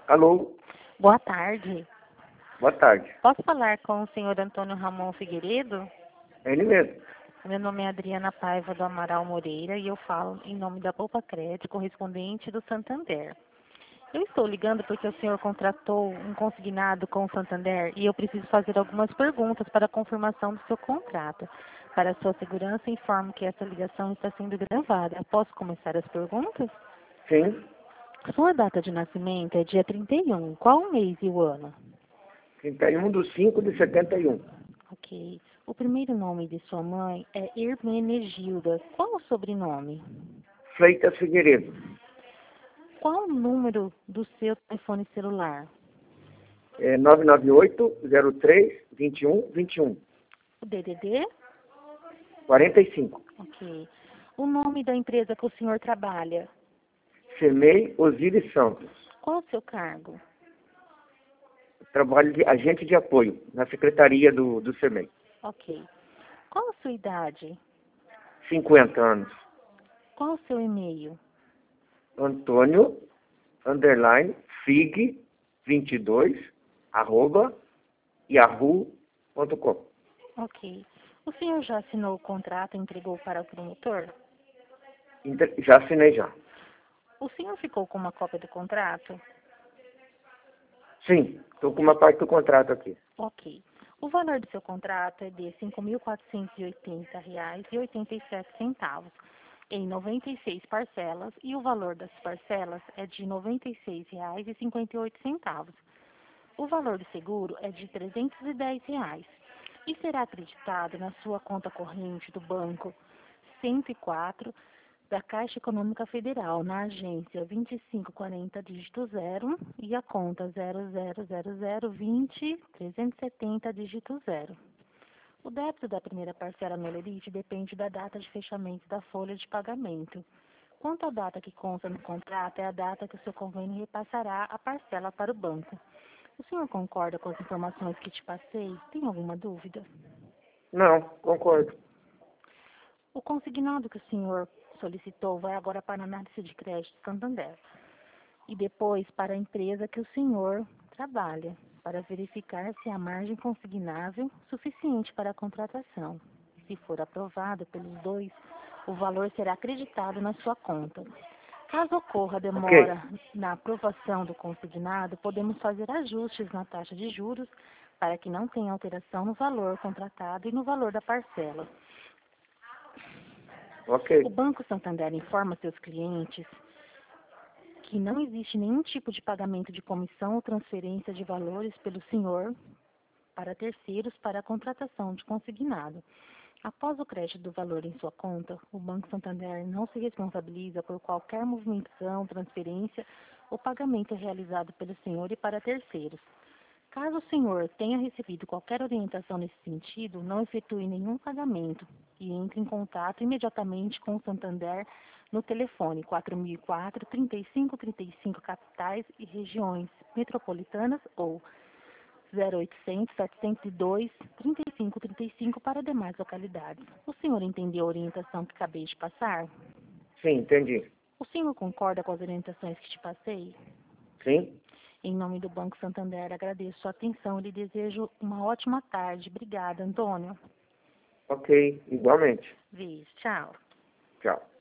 Alô, Boa tarde. boa tarde. Posso falar com o senhor Antônio Ramon Figueiredo? É ele mesmo. Meu nome é Adriana Paiva do Amaral Moreira e eu falo em nome da Poupa Crédito, correspondente do Santander. Eu estou ligando porque o senhor contratou um consignado com o Santander e eu preciso fazer algumas perguntas para a confirmação do seu contrato. Para sua segurança, informo que essa ligação está sendo gravada. Posso começar as perguntas? Sim, Sua data de nascimento é dia 31. Qual o mês e o ano? 31/5/71. Ok. O primeiro nome de sua mãe é Hermenegilda. Qual o sobrenome? Freitas Figueiredo. Qual o número do seu telefone celular? 998-03-21-21. O DDD? 45. Ok. O nome da empresa que o senhor trabalha? Semei Osíris Santos. Qual o seu cargo? Trabalho de agente de apoio na secretaria do Semei. Ok. Qual a sua idade? 50 anos. Qual o seu e-mail? Antônio, Fig, 22, @yahoo.com. Ok. O senhor já assinou o contrato e entregou para o promotor? Já assinei já. O senhor ficou com uma cópia do contrato? Sim, estou com uma parte do contrato aqui. Ok. O valor do seu contrato é de R$ 5.480,87 em 96 parcelas e o valor das parcelas é de R$ 96,58. O valor do seguro é de R$ 310 e será acreditado na sua conta corrente do Banco 104 da Caixa Econômica Federal, na agência 2540 dígito 0 e a conta 000020-370 dígito 0. O débito da primeira parcela no Lerite depende da data de fechamento da folha de pagamento. Quanto à data que consta no contrato, é a data que o seu convênio repassará a parcela para o banco. O senhor concorda com as informações que te passei? Tem alguma dúvida? Não, concordo. O consignado que o senhor solicitou vai agora para a análise de crédito Santander e depois para a empresa que o senhor trabalha, para verificar se há margem consignável suficiente para a contratação. Se for aprovado pelos dois, o valor será acreditado na sua conta. Caso ocorra demora na aprovação do consignado, podemos fazer ajustes na taxa de juros para que não tenha alteração no valor contratado e no valor da parcela. Ok. O Banco Santander informa seus clientes que não existe nenhum tipo de pagamento de comissão ou transferência de valores pelo senhor para terceiros para a contratação de consignado. Após o crédito do valor em sua conta, o Banco Santander não se responsabiliza por qualquer movimentação, transferência ou pagamento realizado pelo senhor e para terceiros. Caso o senhor tenha recebido qualquer orientação nesse sentido, não efetue nenhum pagamento e entre em contato imediatamente com o Santander no telefone 4004-3535 capitais e regiões metropolitanas ou 0800-702-3535 para demais localidades. O senhor entendeu a orientação que acabei de passar? Sim, entendi. O senhor concorda com as orientações que te passei? Sim? Em nome do Banco Santander, agradeço sua atenção e lhe desejo uma ótima tarde. Obrigada, Antônio. Ok, igualmente. Beijo, tchau. Tchau.